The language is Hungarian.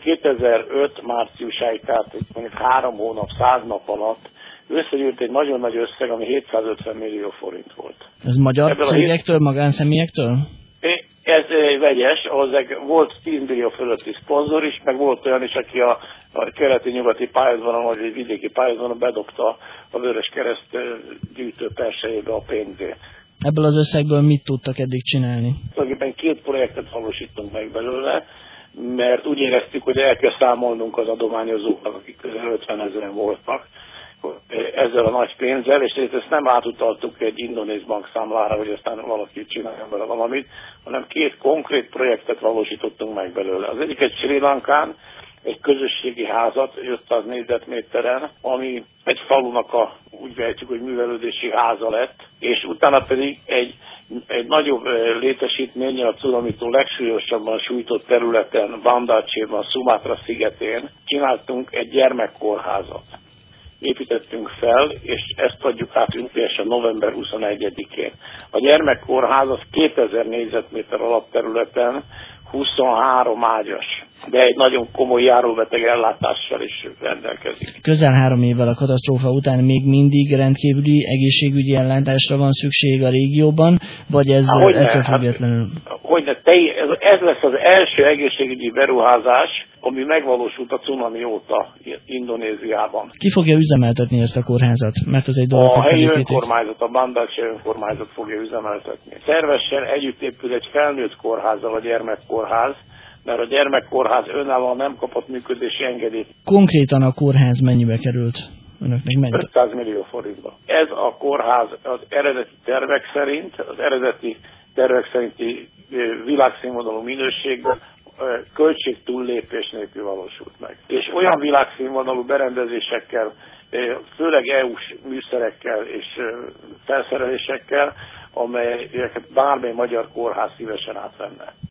2005 márciusáig, tehát mondjuk 3 hónap, 100 nap alatt összegyűlt egy nagyon nagy összeg, ami 750 millió forint volt. Ez magyar cégektől, magánszemélyektől? Ez vegyes, volt 10 millió fölötti szponzor is, meg volt olyan is, aki a keleti-nyugati pályázaton, vagy egy vidéki pályázaton bedobta a Vörös Kereszt gyűjtő persejébe a pénzét. Ebből az összegből mit tudtak eddig csinálni? Tulajdonképpen 2 projektet valósítunk meg belőle, mert úgy éreztük, hogy el kell számolnunk az adományozóknak, akik közel 50 000 voltak, ezzel a nagy pénzzel, és ezt nem átutaltuk egy indonéz bankszámlára, hogy aztán valaki csináljon vele valamit, hanem 2 konkrét projektet valósítottunk meg belőle. Az egyik egy Sri Lankán, egy közösségi házat 500 négyzetméteren, ami egy falunak úgy vehetjük, hogy művelődési háza lett, és utána pedig egy nagyobb létesítmény a cunamitól legsúlyosabban sújtott területen, Banda Aceh-ban, Sumatra szigetén csináltunk egy gyermekkórházat. Építettünk fel, és ezt adjuk át ünnepélyesen november 21-én. A gyermekkórház az 2000 négyzetméter alapterületen 23 ágyas, de egy nagyon komoly járóbeteg ellátással is rendelkezik. Közel 3 évvel a katasztrófa után még mindig rendkívüli egészségügyi ellátásra van szükség a régióban, vagy ez ettől függetlenül? Ez lesz az első egészségügyi beruházás, ami megvalósult a cunami óta Indonéziában. Ki fogja üzemeltetni ezt a kórházat? Mert ez egy dolog, a helyi önkormányzat, a Banda Aceh önkormányzat fogja üzemeltetni. Tervesen együtt épül egy felnőtt kórházzal a gyermekkórház, mert a gyermekkórház önállóan nem kapott működési engedélyt. Konkrétan a kórház mennyibe került? Önöknek 500 millió forintba. Ez a kórház az eredeti tervek szerinti világszínvonalú minőségben költség túllépés nélkül valósult meg. És olyan világszínvonalú berendezésekkel, főleg EU-s műszerekkel és felszerelésekkel, amelyeket bármely magyar kórház szívesen átvenne.